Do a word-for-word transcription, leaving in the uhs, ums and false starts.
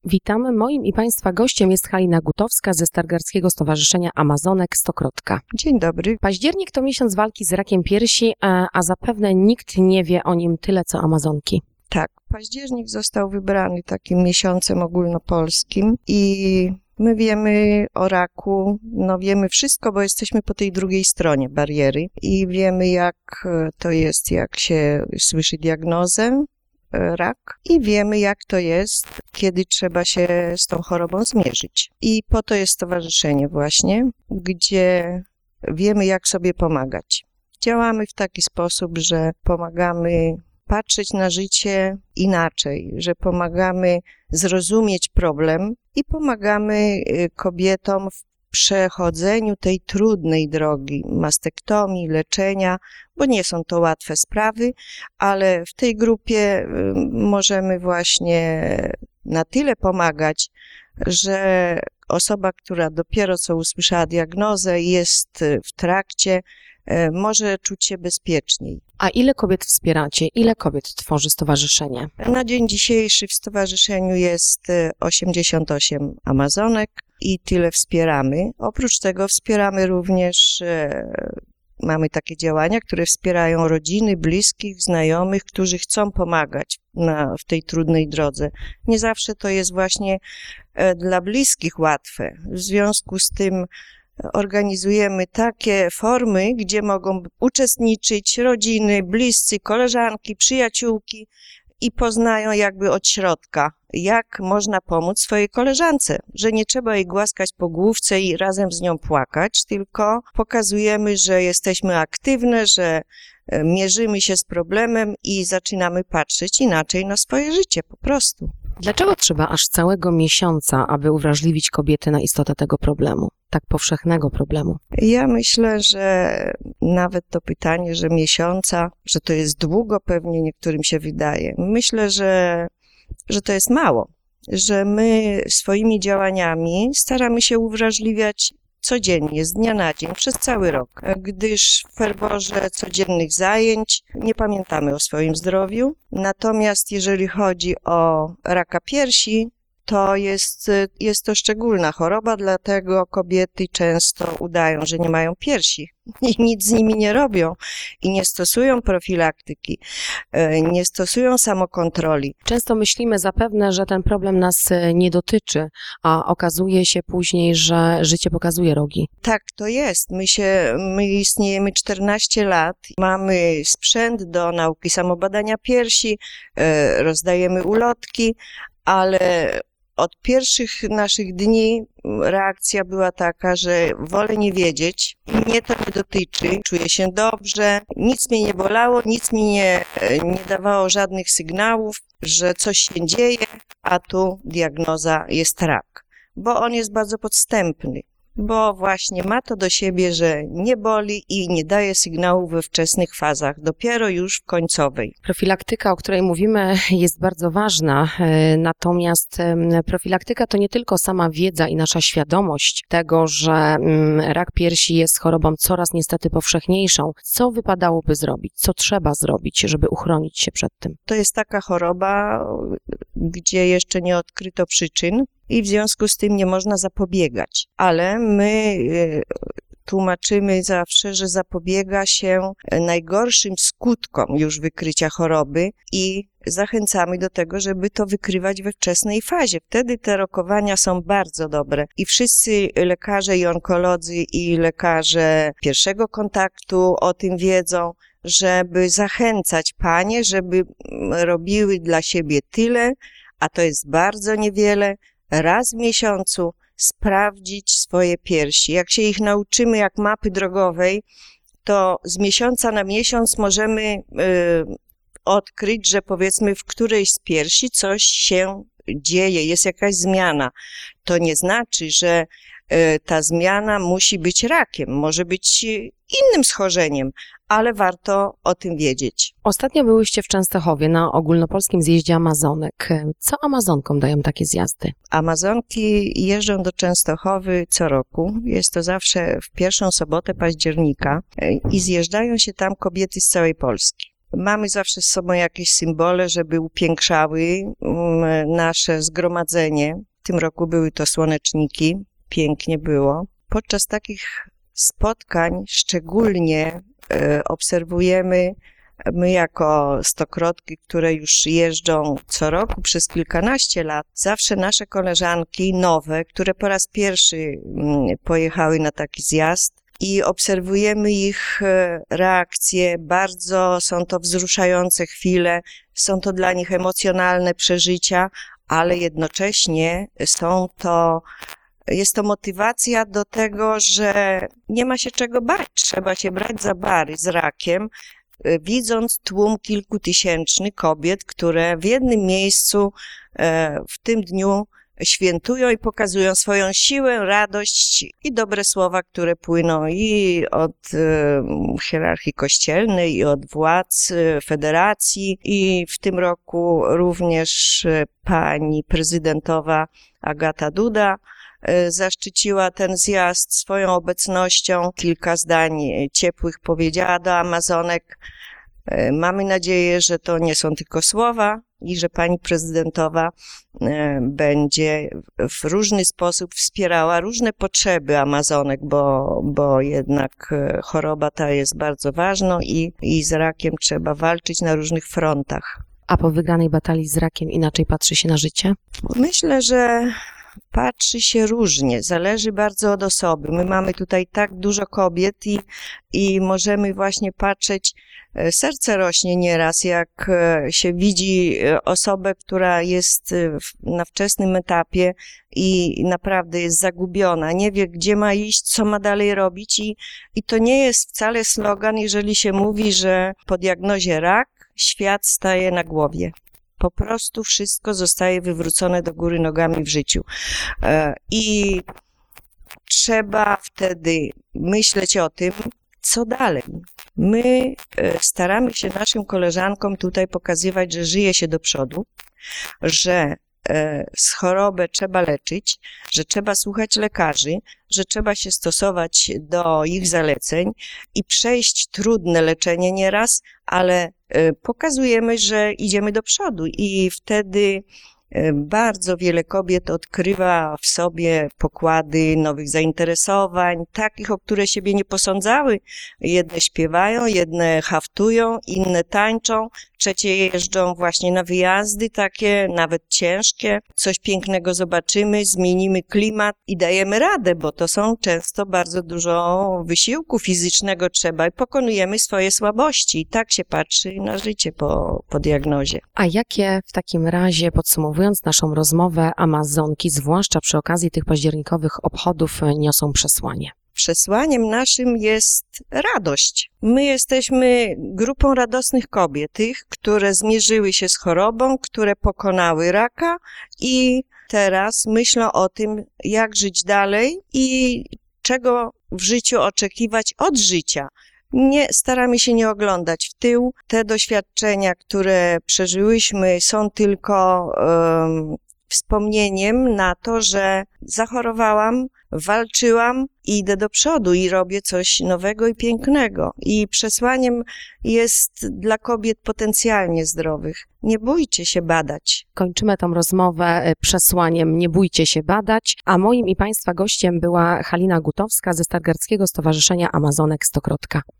Witamy. Moim i Państwa gościem jest Halina Gutowska ze Stargardzkiego Stowarzyszenia Amazonek Stokrotka. Dzień dobry. Październik to miesiąc walki z rakiem piersi, a, a zapewne nikt nie wie o nim tyle, co Amazonki. Tak, październik został wybrany takim miesiącem ogólnopolskim i my wiemy o raku, no wiemy wszystko, bo jesteśmy po tej drugiej stronie bariery i wiemy, jak to jest, jak się słyszy diagnozę rak i wiemy, jak to jest, kiedy trzeba się z tą chorobą zmierzyć. I po to jest stowarzyszenie właśnie, gdzie wiemy, jak sobie pomagać. Działamy w taki sposób, że pomagamy patrzeć na życie inaczej, że pomagamy zrozumieć problem i pomagamy kobietom w przechodzeniu tej trudnej drogi mastektomii, leczenia, bo nie są to łatwe sprawy, ale w tej grupie możemy właśnie na tyle pomagać, że osoba, która dopiero co usłyszała diagnozę, jest w trakcie, może czuć się bezpieczniej. A ile kobiet wspieracie? Ile kobiet tworzy stowarzyszenie? Na dzień dzisiejszy w stowarzyszeniu jest osiemdziesiąt osiem Amazonek i tyle wspieramy. Oprócz tego wspieramy również, mamy takie działania, które wspierają rodziny, bliskich, znajomych, którzy chcą pomagać na, w tej trudnej drodze. Nie zawsze to jest właśnie dla bliskich łatwe. W związku z tym organizujemy takie formy, gdzie mogą uczestniczyć rodziny, bliscy, koleżanki, przyjaciółki i poznają jakby od środka, jak można pomóc swojej koleżance, że nie trzeba jej głaskać po główce i razem z nią płakać, tylko pokazujemy, że jesteśmy aktywne, że mierzymy się z problemem i zaczynamy patrzeć inaczej na swoje życie po prostu. Dlaczego trzeba aż całego miesiąca, aby uwrażliwić kobiety na istotę tego problemu, tak powszechnego problemu? Ja myślę, że nawet to pytanie, że miesiąca, że to jest długo, pewnie niektórym się wydaje. Myślę, że, że to jest mało, że my swoimi działaniami staramy się uwrażliwiać codziennie, z dnia na dzień, przez cały rok, gdyż w ferworze codziennych zajęć nie pamiętamy o swoim zdrowiu. Natomiast jeżeli chodzi o raka piersi, to jest, jest to szczególna choroba, dlatego kobiety często udają, że nie mają piersi i nic z nimi nie robią i nie stosują profilaktyki, nie stosują samokontroli. Często myślimy zapewne, że ten problem nas nie dotyczy, a okazuje się później, że życie pokazuje rogi. Tak, to jest. My się, my istniejemy czternaście lat, mamy sprzęt do nauki samobadania piersi, rozdajemy ulotki, ale od pierwszych naszych dni reakcja była taka, że wolę nie wiedzieć, mnie to nie dotyczy, czuję się dobrze, nic mnie nie bolało, nic mi nie, nie dawało żadnych sygnałów, że coś się dzieje, a tu diagnoza jest rak, bo on jest bardzo podstępny, bo właśnie ma to do siebie, że nie boli i nie daje sygnału we wczesnych fazach, dopiero już w końcowej. Profilaktyka, o której mówimy, jest bardzo ważna, natomiast profilaktyka to nie tylko sama wiedza i nasza świadomość tego, że rak piersi jest chorobą coraz niestety powszechniejszą. Co wypadałoby zrobić? Co trzeba zrobić, żeby uchronić się przed tym? To jest taka choroba, gdzie jeszcze nie odkryto przyczyn, i w związku z tym nie można zapobiegać. Ale my tłumaczymy zawsze, że zapobiega się najgorszym skutkom już wykrycia choroby i zachęcamy do tego, żeby to wykrywać we wczesnej fazie. Wtedy te rokowania są bardzo dobre i wszyscy lekarze i onkolodzy i lekarze pierwszego kontaktu o tym wiedzą, żeby zachęcać panie, żeby robiły dla siebie tyle, a to jest bardzo niewiele, raz w miesiącu sprawdzić swoje piersi. Jak się ich nauczymy jak mapy drogowej, to z miesiąca na miesiąc możemy y, odkryć, że powiedzmy w którejś z piersi coś się dzieje, jest jakaś zmiana. To nie znaczy, że y, ta zmiana musi być rakiem, może być innym schorzeniem, ale warto o tym wiedzieć. Ostatnio byłyście w Częstochowie na ogólnopolskim zjeździe Amazonek. Co Amazonkom dają takie zjazdy? Amazonki jeżdżą do Częstochowy co roku. Jest to zawsze w pierwszą sobotę października i zjeżdżają się tam kobiety z całej Polski. Mamy zawsze z sobą jakieś symbole, żeby upiększały mm, nasze zgromadzenie. W tym roku były to słoneczniki. Pięknie było. Podczas takich spotkań szczególnie e, obserwujemy, my jako stokrotki, które już jeżdżą co roku przez kilkanaście lat, zawsze nasze koleżanki nowe, które po raz pierwszy mm, pojechały na taki zjazd, i obserwujemy ich reakcje, bardzo są to wzruszające chwile, są to dla nich emocjonalne przeżycia, ale jednocześnie są to, jest to motywacja do tego, że nie ma się czego bać, trzeba się brać za bary z rakiem, widząc tłum kilkutysięczny kobiet, które w jednym miejscu w tym dniu świętują i pokazują swoją siłę, radość i dobre słowa, które płyną i od e, hierarchii kościelnej, i od władz e, federacji. I w tym roku również e, pani prezydentowa Agata Duda e, zaszczyciła ten zjazd swoją obecnością. Kilka zdań ciepłych powiedziała do Amazonek. E, mamy nadzieję, że to nie są tylko słowa, i że pani prezydentowa będzie w różny sposób wspierała różne potrzeby Amazonek, bo, bo jednak choroba ta jest bardzo ważna i, i z rakiem trzeba walczyć na różnych frontach. A po wygranej batalii z rakiem inaczej patrzy się na życie? Myślę, że patrzy się różnie, zależy bardzo od osoby. My mamy tutaj tak dużo kobiet i, i możemy właśnie patrzeć, serce rośnie nieraz, jak się widzi osobę, która jest na wczesnym etapie i naprawdę jest zagubiona, nie wie, gdzie ma iść, co ma dalej robić i, i to nie jest wcale slogan, jeżeli się mówi, że po diagnozie rak świat staje na głowie. Po prostu wszystko zostaje wywrócone do góry nogami w życiu. I trzeba wtedy myśleć o tym, co dalej. My staramy się naszym koleżankom tutaj pokazywać, że żyje się do przodu, że z chorobę trzeba leczyć, że trzeba słuchać lekarzy, że trzeba się stosować do ich zaleceń i przejść trudne leczenie nieraz, ale pokazujemy, że idziemy do przodu i wtedy bardzo wiele kobiet odkrywa w sobie pokłady nowych zainteresowań, takich, o które siebie nie posądzały. Jedne śpiewają, jedne haftują, inne tańczą, trzecie jeżdżą właśnie na wyjazdy takie, nawet ciężkie. Coś pięknego zobaczymy, zmienimy klimat i dajemy radę, bo to są często bardzo dużo wysiłku fizycznego trzeba i pokonujemy swoje słabości. I tak się patrzy na życie po, po diagnozie. A jakie w takim razie, podsumowując naszą rozmowę, Amazonki, zwłaszcza przy okazji tych październikowych obchodów, niosą przesłanie? Przesłaniem naszym jest radość. My jesteśmy grupą radosnych kobiet, tych, które zmierzyły się z chorobą, które pokonały raka i teraz myślą o tym, jak żyć dalej i czego w życiu oczekiwać od życia. Nie, staramy się nie oglądać w tył. Te doświadczenia, które przeżyłyśmy, są tylko um, wspomnieniem na to, że zachorowałam, walczyłam i idę do przodu i robię coś nowego i pięknego. I przesłaniem jest dla kobiet potencjalnie zdrowych. Nie bójcie się badać. Kończymy tą rozmowę przesłaniem nie bójcie się badać, a moim i Państwa gościem była Halina Gutowska ze Stargardzkiego Stowarzyszenia Amazonek Stokrotka.